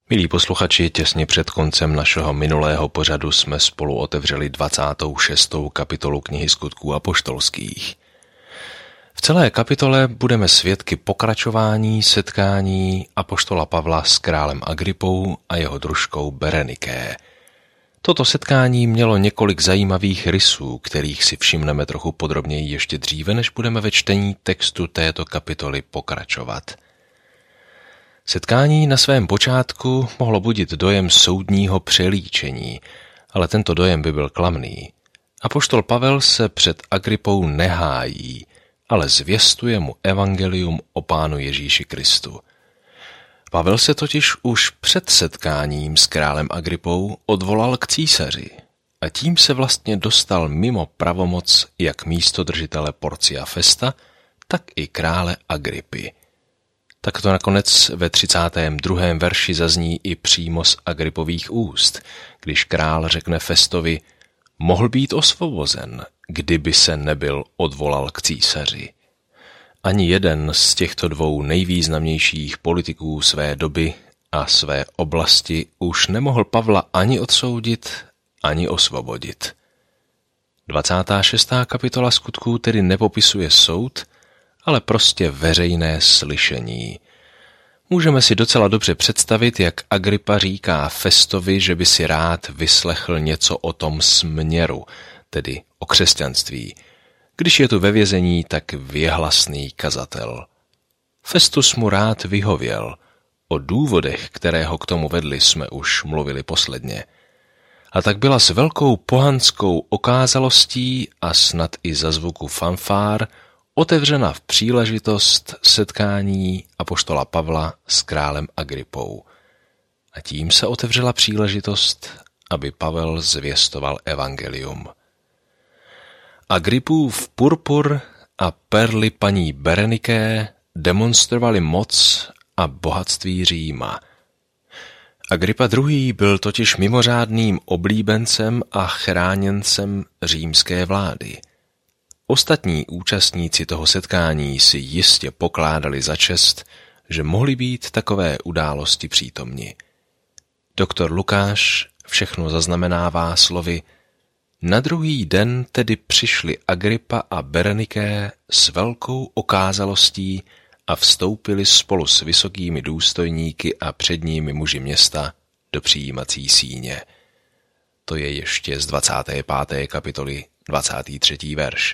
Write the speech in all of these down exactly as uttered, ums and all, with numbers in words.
Milí posluchači, těsně před koncem našeho minulého pořadu jsme spolu otevřeli dvacátou šestou kapitolu knihy Skutků apoštolských. V celé kapitole budeme svědky pokračování setkání apoštola Pavla s králem Agripou a jeho družkou Bereniké. Toto setkání mělo několik zajímavých rysů, kterých si všimneme trochu podrobněji ještě dříve, než budeme ve čtení textu této kapitoly pokračovat. Setkání na svém počátku mohlo budit dojem soudního přelíčení, ale tento dojem by byl klamný. Apoštol Pavel se před Agripou nehájí, ale zvěstuje mu evangelium o Pánu Ježíši Kristu. Pavel se totiž už před setkáním s králem Agripou odvolal k císaři a tím se vlastně dostal mimo pravomoc jak místodržitele Porcia Festa, tak i krále Agripy. Tak to nakonec ve třicátém druhém verši zazní i přímo z Agripových úst, když král řekne Festovi: mohl být osvobozen, kdyby se nebyl odvolal k císaři. Ani jeden z těchto dvou nejvýznamnějších politiků své doby a své oblasti už nemohl Pavla ani odsoudit, ani osvobodit. dvacátá šestá kapitola Skutků tedy nepopisuje soud, ale prostě veřejné slyšení. Můžeme si docela dobře představit, jak Agripa říká Festovi, že by si rád vyslechl něco o tom směru, tedy o křesťanství, když je tu ve vězení tak věhlasný kazatel. Festus mu rád vyhověl. O důvodech, které ho k tomu vedly, jsme už mluvili posledně. A tak byla s velkou pohanskou okázalostí a snad i za zvuku fanfár otevřena v příležitost setkání apoštola Pavla s králem Agripou. A tím se otevřela příležitost, aby Pavel zvěstoval evangelium. Agripův purpur a perly paní Bereniké demonstrovali moc a bohatství Říma. Agripa druhý. byl totiž mimořádným oblíbencem a chráněncem římské vlády. Ostatní účastníci toho setkání si jistě pokládali za čest, že mohli být takové události přítomni. Doktor Lukáš všechno zaznamenává slovy: na druhý den tedy přišli Agripa a Bereniké s velkou okázalostí a vstoupili spolu s vysokými důstojníky a předními muži města do přijímací síně. To je ještě z dvacáté páté kapitoly dvacátý třetí verš.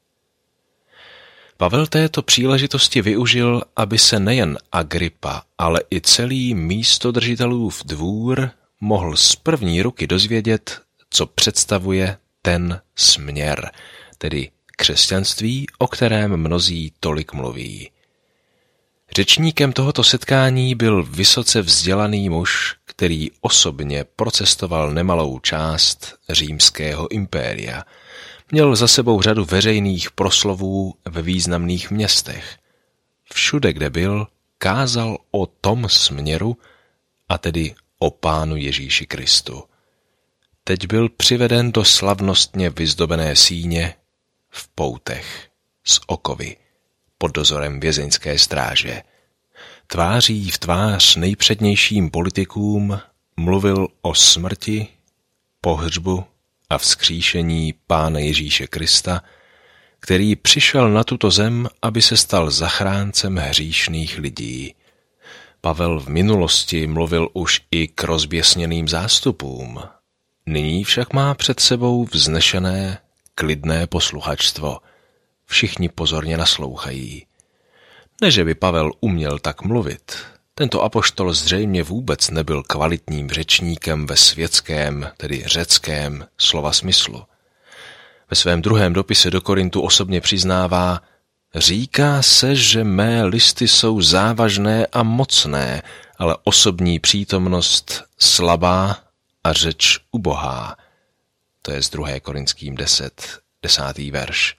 Pavel této příležitosti využil, aby se nejen Agripa, ale i celý místodržitelův dvůr mohl z první ruky dozvědět, co představuje ten směr, tedy křesťanství, o kterém mnozí tolik mluví. Řečníkem tohoto setkání byl vysoce vzdělaný muž, který osobně procestoval nemalou část římského impéria. Měl za sebou řadu veřejných proslovů ve významných městech. Všude, kde byl, kázal o tom směru, a tedy o Pánu Ježíši Kristu. Teď byl přiveden do slavnostně vyzdobené síně v poutech z okovy pod dozorem vězeňské stráže. Tváří v tvář nejpřednějším politikům mluvil o smrti, pohřbu a vzkříšení Pána Ježíše Krista, který přišel na tuto zem, aby se stal zachráncem hříšných lidí. Pavel v minulosti mluvil už i k rozběsněným zástupům. Nyní však má před sebou vznešené, klidné posluchačstvo. Všichni pozorně naslouchají. Ne, že by Pavel uměl tak mluvit. Tento apoštol zřejmě vůbec nebyl kvalitním řečníkem ve světském, tedy řeckém slova smyslu. Ve svém druhém dopise do Korintu osobně přiznává: říká se, že mé listy jsou závažné a mocné, ale osobní přítomnost slabá a řeč ubohá. To je z druhé Korinským deset, desátý verš.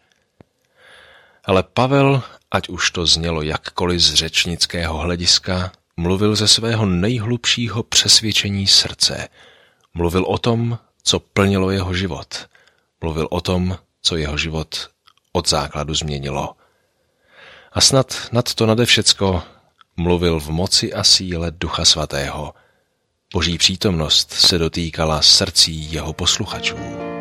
Ale Pavel, ať už to znělo jakkoliv z řečnického hlediska, mluvil ze svého nejhlubšího přesvědčení srdce. Mluvil o tom, co plnilo jeho život. Mluvil o tom, co jeho život od základu změnilo. A snad nad to nade všecko mluvil v moci a síle Ducha Svatého. Boží přítomnost se dotýkala srdcí jeho posluchačů.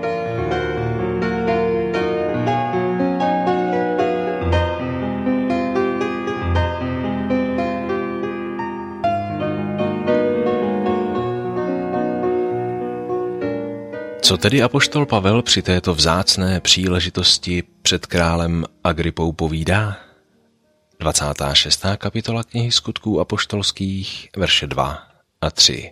Co tedy apoštol Pavel při této vzácné příležitosti před králem Agripou povídá? dvacátá šestá kapitola knihy Skutků apoštolských, verše dva a tři.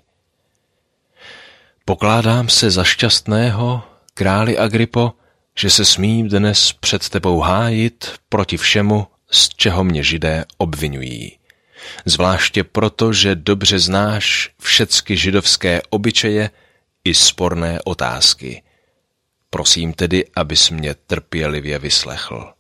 Pokládám se za šťastného, králi Agripo, že se smím dnes před tebou hájit proti všemu, z čeho mě Židé obvinují. Zvláště proto, že dobře znáš všecky židovské obyčeje i sporné otázky. Prosím tedy, abys mě trpělivě vyslechl.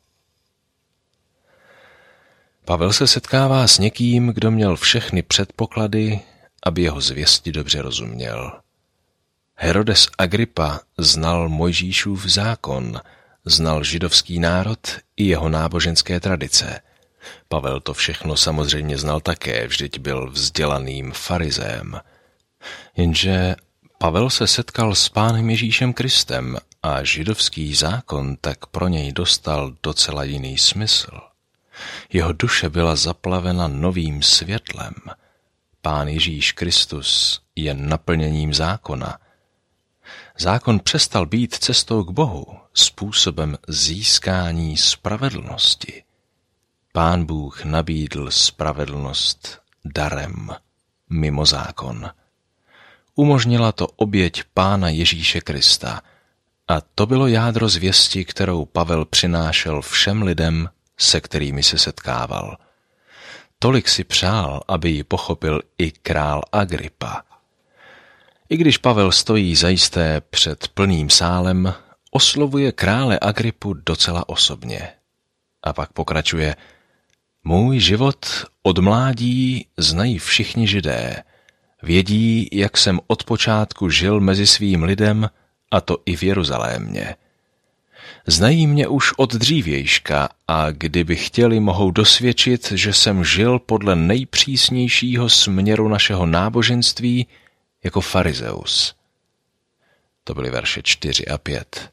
Pavel se setkává s někým, kdo měl všechny předpoklady, aby jeho zvěsti dobře rozuměl. Herodes Agripa znal Mojžíšův zákon, znal židovský národ i jeho náboženské tradice. Pavel to všechno samozřejmě znal také, vždyť byl vzdělaným farizém. Jenže Pavel se setkal s Pánem Ježíšem Kristem a židovský zákon tak pro něj dostal docela jiný smysl. Jeho duše byla zaplavena novým světlem. Pán Ježíš Kristus je naplněním zákona. Zákon přestal být cestou k Bohu, způsobem získání spravedlnosti. Pán Bůh nabídl spravedlnost darem, mimo zákon. Umožnila to oběť Pána Ježíše Krista a to bylo jádro zvěsti, kterou Pavel přinášel všem lidem, se kterými se setkával. Tolik si přál, aby ji pochopil i král Agripa. I když Pavel stojí zajisté před plným sálem, oslovuje krále Agripu docela osobně. A pak pokračuje: Můj život od mládí znají všichni Židé. Vědí, jak jsem od počátku žil mezi svým lidem, a to i v Jeruzalémě. Znají mě už od dřívějška a kdyby chtěli, mohou dosvědčit, že jsem žil podle nejpřísnějšího směru našeho náboženství jako farizeus. To byly verše čtyři a pět.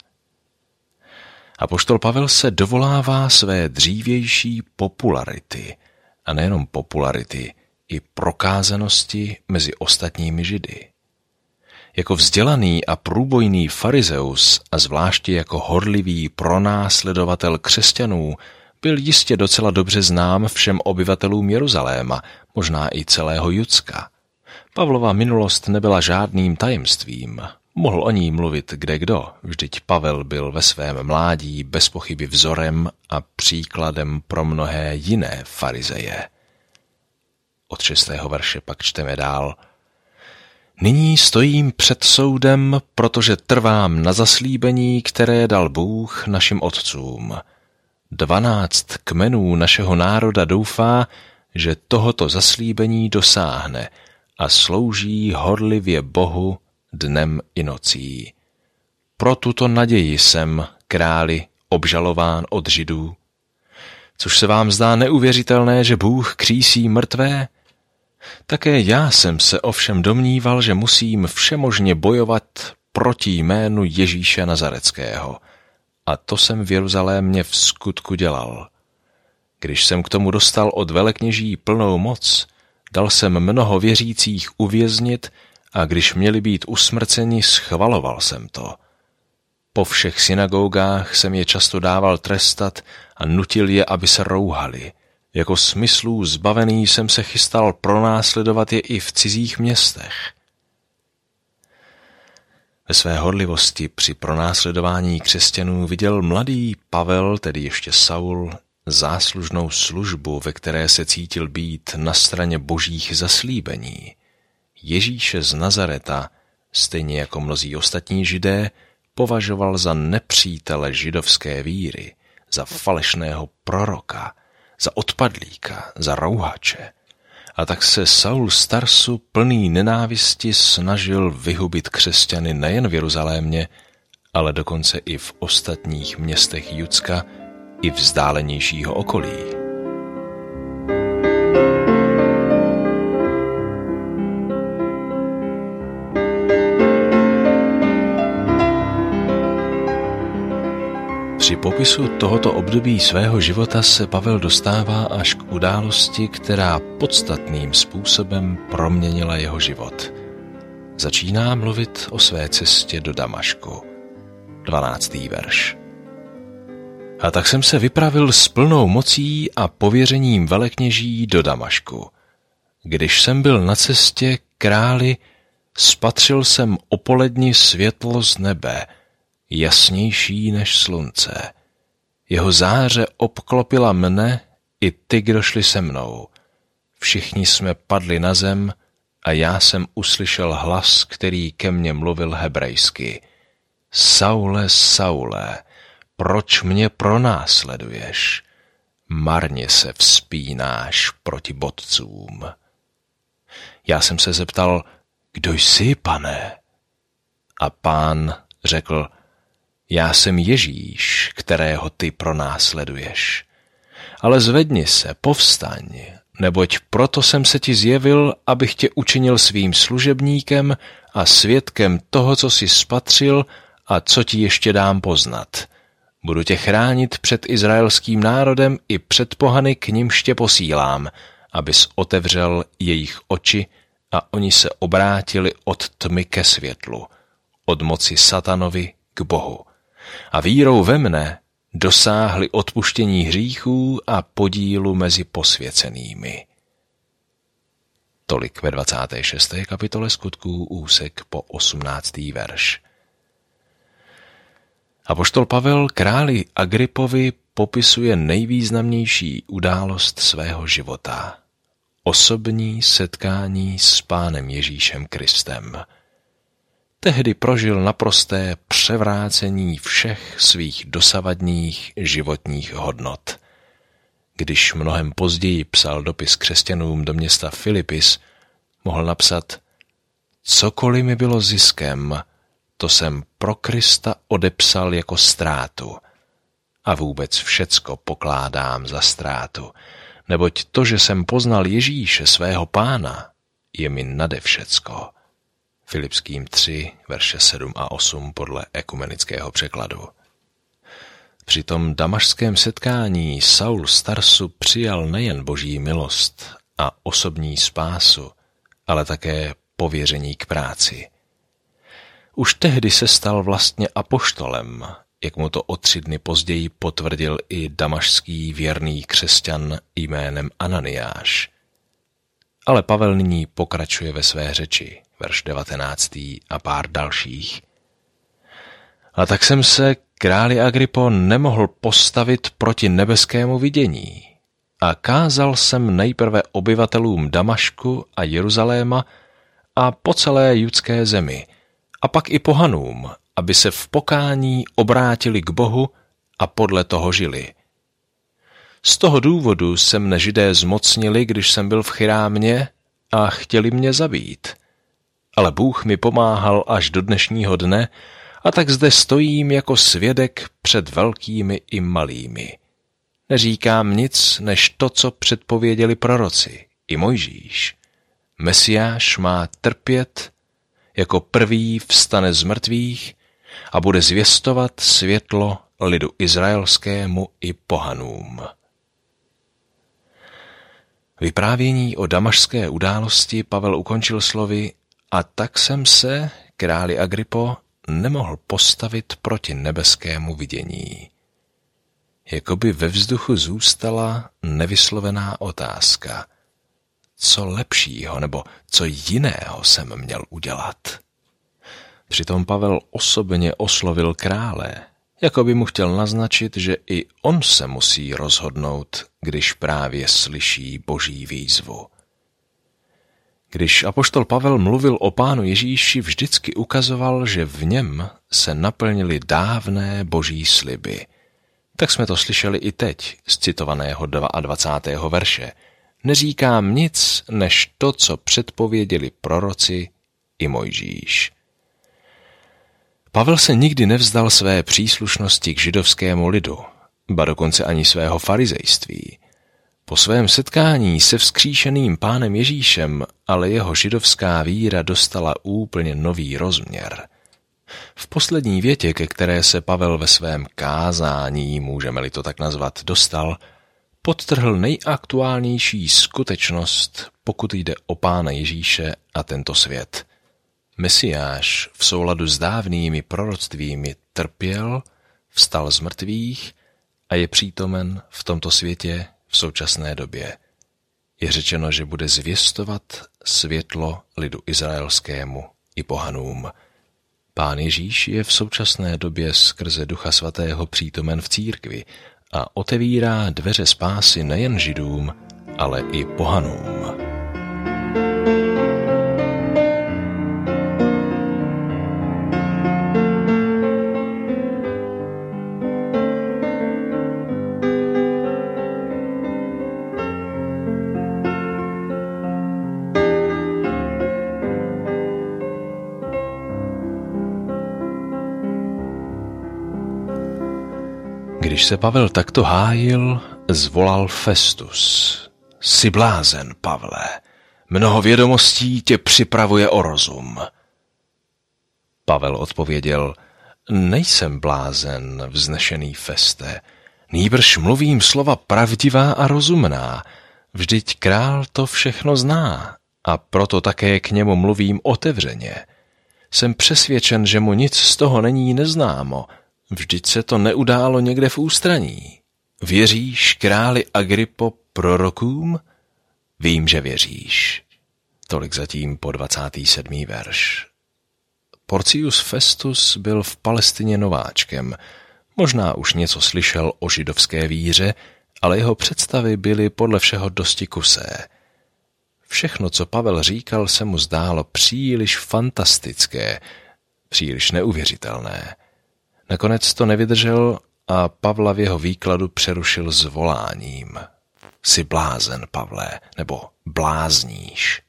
Apoštol Pavel se dovolává své dřívější popularity, a nejenom popularity, i prokázanosti mezi ostatními Židy. Jako vzdělaný a průbojný farizeus a zvláště jako horlivý pronásledovatel křesťanů byl jistě docela dobře znám všem obyvatelům Jeruzaléma, možná i celého Judska. Pavlova minulost nebyla žádným tajemstvím. Mohl o ní mluvit kdekdo, vždyť Pavel byl ve svém mládí bez pochyby vzorem a příkladem pro mnohé jiné farizeje. Od šestého verše pak čteme dál: Nyní stojím před soudem, protože trvám na zaslíbení, které dal Bůh našim otcům. Dvanáct kmenů našeho národa doufá, že tohoto zaslíbení dosáhne a slouží horlivě Bohu dnem i nocí. Pro tuto naději jsem, králi, obžalován od Židů. Což se vám zdá neuvěřitelné, že Bůh křísí mrtvé? Také já jsem se ovšem domníval, že musím všemožně bojovat proti jménu Ježíše Nazareckého. A to jsem v Jeruzalémě v skutku dělal. Když jsem k tomu dostal od velekněží plnou moc, dal jsem mnoho věřících uvěznit a když měli být usmrceni, schvaloval jsem to. Po všech synagogách jsem je často dával trestat a nutil je, aby se rouhali. Jako smyslů zbavený jsem se chystal pronásledovat je i v cizích městech. Ve své horlivosti při pronásledování křesťanů viděl mladý Pavel, tedy ještě Saul, záslužnou službu, ve které se cítil být na straně božích zaslíbení. Ježíše z Nazareta, stejně jako mnozí ostatní Židé, považoval za nepřítele židovské víry, za falešného proroka, za odpadlíka, za rouhače. A tak se Saul z Tarsu plný nenávisti snažil vyhubit křesťany nejen v Jeruzalémě, ale dokonce i v ostatních městech Judska i vzdálenějšího okolí. Při popisu tohoto období svého života se Pavel dostává až k události, která podstatným způsobem proměnila jeho život. Začíná mluvit o své cestě do Damašku. dvanáctý verš. A tak jsem se vypravil s plnou mocí a pověřením velekněží do Damašku. Když jsem byl na cestě králi, spatřil jsem o poledni světlo z nebe, jasnější než slunce. Jeho záře obklopila mne i ty, kdo šli se mnou. Všichni jsme padli na zem a já jsem uslyšel hlas, který ke mně mluvil hebrejsky. Saule, Saule, proč mě pronásleduješ? Marně se vzpínáš proti bodcům. Já jsem se zeptal, kdo jsi, pane? A pán řekl, já jsem Ježíš, kterého ty pronásleduješ. Ale zvedni se, povstaň, neboť proto jsem se ti zjevil, abych tě učinil svým služebníkem a svědkem toho, co jsi spatřil a co ti ještě dám poznat. Budu tě chránit před izraelským národem i před pohany, k nimž tě posílám, abys otevřel jejich oči a oni se obrátili od tmy ke světlu, od moci satanovi k Bohu. A vírou ve mne dosáhli odpuštění hříchů a podílu mezi posvěcenými. Tolik ve dvacáté šesté kapitole Skutků úsek po osmnáctý verš. Apoštol Pavel králi Agripovi popisuje nejvýznamnější událost svého života. Osobní setkání s Pánem Ježíšem Kristem. Tehdy prožil naprosté převrácení všech svých dosavadních životních hodnot. Když mnohem později psal dopis křesťanům do města Filipis, mohl napsat: Cokoliv mi bylo ziskem, to jsem pro Krista odepsal jako ztrátu. A vůbec všecko pokládám za ztrátu, neboť to, že jsem poznal Ježíše, svého Pána, je mi nade všecko. Filipským tři, verše sedm a osm podle ekumenického překladu. Při tom damašském setkání Saul z Tarsu přijal nejen boží milost a osobní spásu, ale také pověření k práci. Už tehdy se stal vlastně apoštolem, jak mu to o tři dny později potvrdil i damašský věrný křesťan jménem Ananiáš. Ale Pavel nyní pokračuje ve své řeči, verš devatenáctý a pár dalších. A tak jsem se, králi Agripo, nemohl postavit proti nebeskému vidění. A kázal jsem nejprve obyvatelům Damašku a Jeruzaléma a po celé judské zemi, a pak i pohanům, aby se v pokání obrátili k Bohu a podle toho žili. Z toho důvodu se mne Židé zmocnili, když jsem byl v Chirámě a chtěli mě zabít. Ale Bůh mi pomáhal až do dnešního dne, a tak zde stojím jako svědek před velkými i malými. Neříkám nic, než to, co předpověděli proroci, i Mojžíš. Mesiáš má trpět, jako prvý vstane z mrtvých a bude zvěstovat světlo lidu izraelskému i pohanům. Vyprávění o damašské události Pavel ukončil slovy: A tak jsem se, králi Agripo, nemohl postavit proti nebeskému vidění. Jakoby ve vzduchu zůstala nevyslovená otázka. Co lepšího nebo co jiného jsem měl udělat? Přitom Pavel osobně oslovil krále, jako by mu chtěl naznačit, že i on se musí rozhodnout, když právě slyší boží výzvu. Když apoštol Pavel mluvil o Pánu Ježíši, vždycky ukazoval, že v něm se naplnily dávné boží sliby. Tak jsme to slyšeli i teď z citovaného dvacátého druhého verše. Neříkám nic, než to, co předpověděli proroci i Mojžíš. Pavel se nikdy nevzdal své příslušnosti k židovskému lidu, ba dokonce ani svého farizejství. Po svém setkání se vzkříšeným Pánem Ježíšem ale jeho židovská víra dostala úplně nový rozměr. V poslední větě, ke které se Pavel ve svém kázání, můžeme-li to tak nazvat, dostal, podtrhl nejaktuálnější skutečnost, pokud jde o Pána Ježíše a tento svět. Mesiáš v souladu s dávnými proroctvími trpěl, vstal z mrtvých a je přítomen v tomto světě v současné době. Je řečeno, že bude zvěstovat světlo lidu izraelskému i pohanům. Pán Ježíš je v současné době skrze Ducha Svatého přítomen v církvi a otevírá dveře spásy nejen Židům, ale i pohanům. Když se Pavel takto hájil, zvolal Festus. Jsi blázen, Pavle, mnoho vědomostí tě připravuje o rozum. Pavel odpověděl, nejsem blázen, vznešený Feste, nýbrž mluvím slova pravdivá a rozumná, vždyť král to všechno zná a proto také k němu mluvím otevřeně. Jsem přesvědčen, že mu nic z toho není neznámo, vždyť se to neudálo někde v ústraní. Věříš, králi Agripo, prorokům? Vím, že věříš. Tolik zatím po dvacátý sedmý verš. Porcius Festus byl v Palestině nováčkem. Možná už něco slyšel o židovské víře, ale jeho představy byly podle všeho dosti kusé. Všechno, co Pavel říkal, se mu zdálo příliš fantastické, příliš neuvěřitelné. Nakonec to nevydržel a Pavla v jeho výkladu přerušil zvoláním. Jsi blázen, Pavle, nebo blázníš.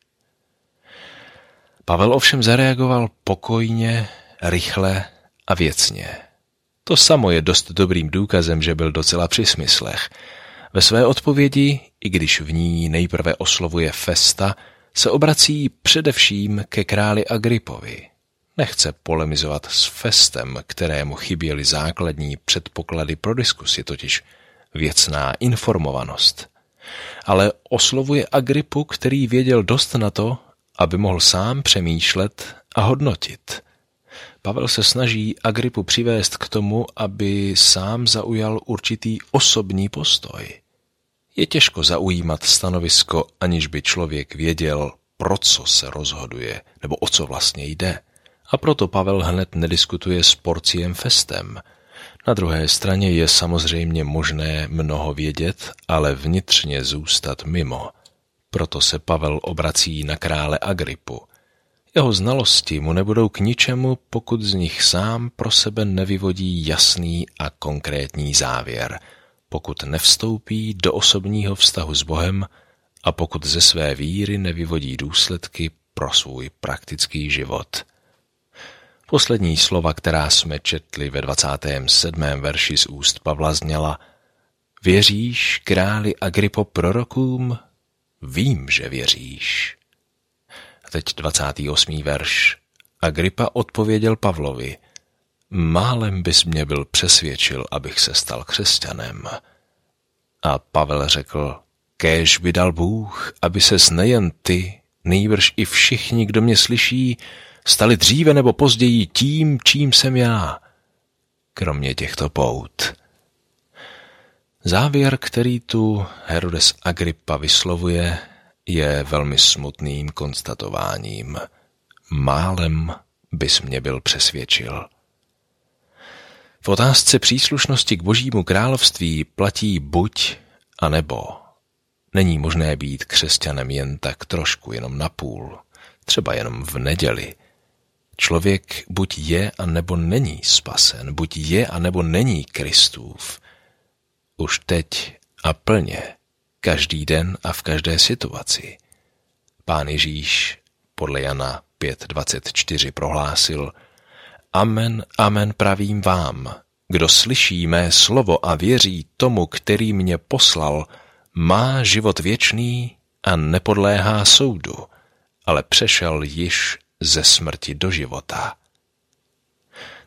Pavel ovšem zareagoval pokojně, rychle a věcně. To samo je dost dobrým důkazem, že byl docela při smyslech. Ve své odpovědi, i když v ní nejprve oslovuje Festa, se obrací především ke králi Agripovi. Nechce polemizovat s Festem, kterému chyběly základní předpoklady pro diskusi, totiž věcná informovanost. Ale oslovuje Agripu, který věděl dost na to, aby mohl sám přemýšlet a hodnotit. Pavel se snaží Agripu přivést k tomu, aby sám zaujal určitý osobní postoj. Je těžko zaujímat stanovisko, aniž by člověk věděl, pro co se rozhoduje, nebo o co vlastně jde. A proto Pavel hned nediskutuje s Porciem Festem. Na druhé straně je samozřejmě možné mnoho vědět, ale vnitřně zůstat mimo. Proto se Pavel obrací na krále Agripu. Jeho znalosti mu nebudou k ničemu, pokud z nich sám pro sebe nevyvodí jasný a konkrétní závěr, pokud nevstoupí do osobního vztahu s Bohem a pokud ze své víry nevyvodí důsledky pro svůj praktický život. Poslední slova, která jsme četli ve dvacátém sedmém verši z úst Pavla, zněla: Věříš, králi Agripo, prorokům? Vím, že věříš. A teď dvacátý osmý verš. Agripa odpověděl Pavlovi: Málem bys mě byl přesvědčil, abych se stal křesťanem. A Pavel řekl: Kéž by dal Bůh, aby ses nejen ty, nýbrž i všichni, kdo mě slyší, stali dříve nebo později tím, čím jsem já, kromě těchto pout. Závěr, který tu Herodes Agrippa vyslovuje, je velmi smutným konstatováním. Málem bys mě byl přesvědčil. V otázce příslušnosti k Božímu království platí buď a nebo. Není možné být křesťanem jen tak trošku, jenom napůl, třeba jenom v neděli. Člověk buď je a nebo není spasen, buď je a nebo není Kristův. Už teď a plně, každý den a v každé situaci. Pán Ježíš podle Jana pět dvacet čtyři prohlásil: Amen, amen pravím vám, kdo slyší mé slovo a věří tomu, který mě poslal, má život věčný a nepodléhá soudu, ale přešel již ze smrti do života.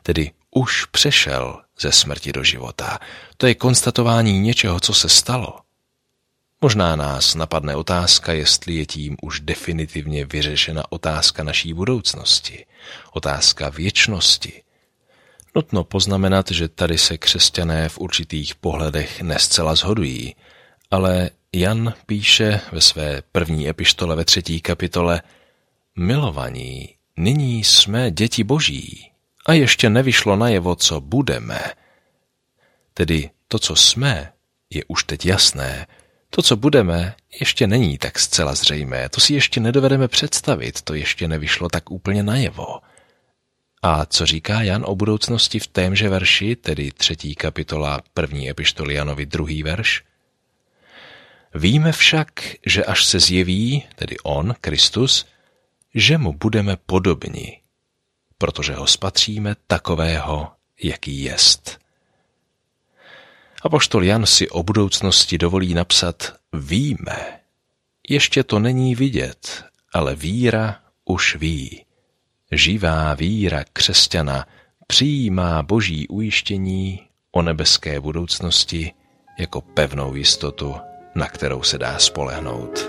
tedy už přešel ze smrti do života. To je konstatování něčeho, co se stalo. Možná nás napadne otázka, jestli je tím už definitivně vyřešena otázka naší budoucnosti, otázka věčnosti. Nutno poznamenat, že tady se křesťané v určitých pohledech nescela shodují, ale Jan píše ve své první epištole ve třetí kapitole: Milovaní, nyní jsme děti Boží a ještě nevyšlo najevo, co budeme. Tedy to, co jsme, je už teď jasné. To, co budeme, ještě není tak zcela zřejmé. To si ještě nedovedeme představit, to ještě nevyšlo tak úplně najevo. A co říká Jan o budoucnosti v témže verši, tedy třetí kapitola první epištoly Janovi druhý verš? Víme však, že až se zjeví, tedy on, Kristus, že mu budeme podobni, protože ho spatříme takového, jaký jest. Apoštol Jan si o budoucnosti dovolí napsat: víme. Ještě to není vidět, ale víra už ví. Živá víra křesťana přijímá Boží ujištění o nebeské budoucnosti jako pevnou jistotu, na kterou se dá spolehnout.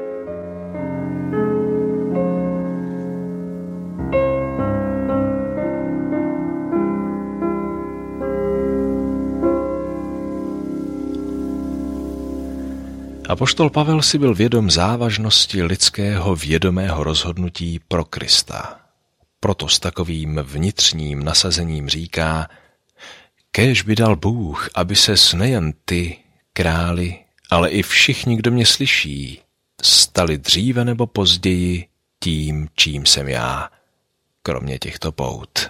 Apoštol Pavel si byl vědom závažnosti lidského vědomého rozhodnutí pro Krista. Proto s takovým vnitřním nasazením říká: kéž by dal Bůh, aby ses nejen ty, králi, ale i všichni, kdo mě slyší, stali dříve nebo později tím, čím jsem já, kromě těchto pout.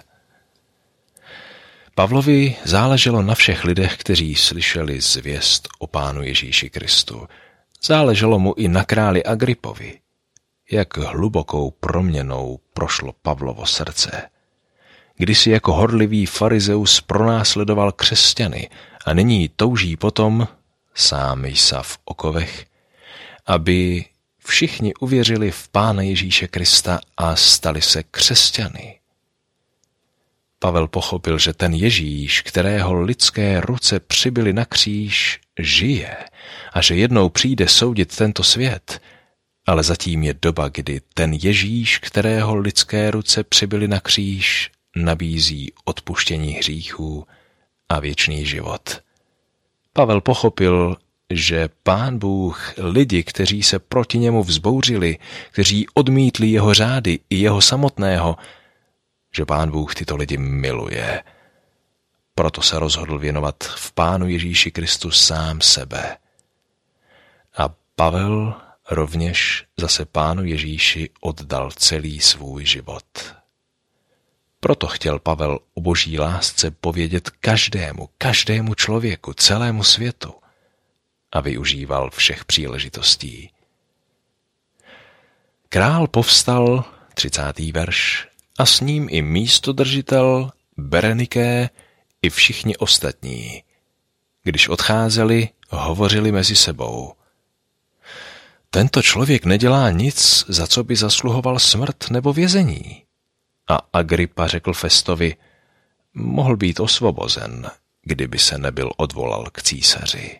Pavlovi záleželo na všech lidech, kteří slyšeli zvěst o Pánu Ježíši Kristu. Záleželo mu i na králi Agripovi. Jak hlubokou proměnou prošlo Pavlovo srdce. Kdysi jako horlivý farizeus pronásledoval křesťany a nyní touží potom, sám jsa v okovech, aby všichni uvěřili v Pána Ježíše Krista a stali se křesťany. Pavel pochopil, že ten Ježíš, kterého lidské ruce přibyly na kříž, žije a že jednou přijde soudit tento svět, ale zatím je doba, kdy ten Ježíš, kterého lidské ruce přibyly na kříž, nabízí odpuštění hříchů a věčný život. Pavel pochopil, že Pán Bůh lidi, kteří se proti němu vzbouřili, kteří odmítli jeho řády i jeho samotného, že Pán Bůh tyto lidi miluje. Proto se rozhodl věnovat v Pánu Ježíši Kristu sám sebe. A Pavel rovněž zase Pánu Ježíši oddal celý svůj život. Proto chtěl Pavel o Boží lásce povědět každému, každému člověku, celému světu a využíval všech příležitostí. Král povstal, třicátý verš, a s ním i místodržitel, Bereniké i všichni ostatní. Když odcházeli, hovořili mezi sebou. Tento člověk nedělá nic, za co by zasluhoval smrt nebo vězení. A Agrippa řekl Festovi: mohl být osvobozen, kdyby se nebyl odvolal k císaři.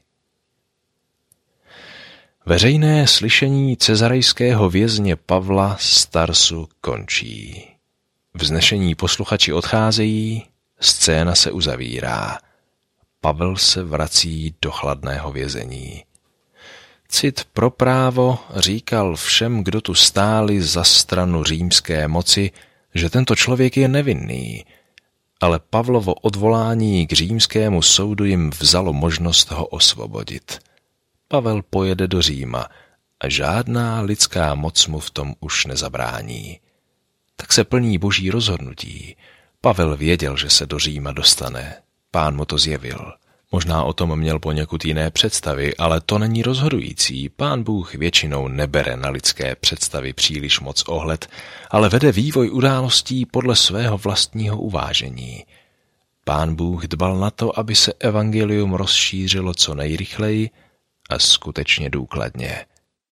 Veřejné slyšení cezarejského vězně Pavla z Tarsu končí. Vznešení posluchači odcházejí, scéna se uzavírá. Pavel se vrací do chladného vězení. Cit pro právo říkal všem, kdo tu stáli za stranu římské moci, že tento člověk je nevinný, ale Pavlovo odvolání k římskému soudu jim vzalo možnost ho osvobodit. Pavel pojede do Říma a žádná lidská moc mu v tom už nezabrání. Tak se plní Boží rozhodnutí. Pavel věděl, že se do Říma dostane. Pán mu to zjevil. Možná o tom měl poněkud jiné představy, ale to není rozhodující. Pán Bůh většinou nebere na lidské představy příliš moc ohled, ale vede vývoj událostí podle svého vlastního uvážení. Pán Bůh dbal na to, aby se evangelium rozšířilo co nejrychleji a skutečně důkladně.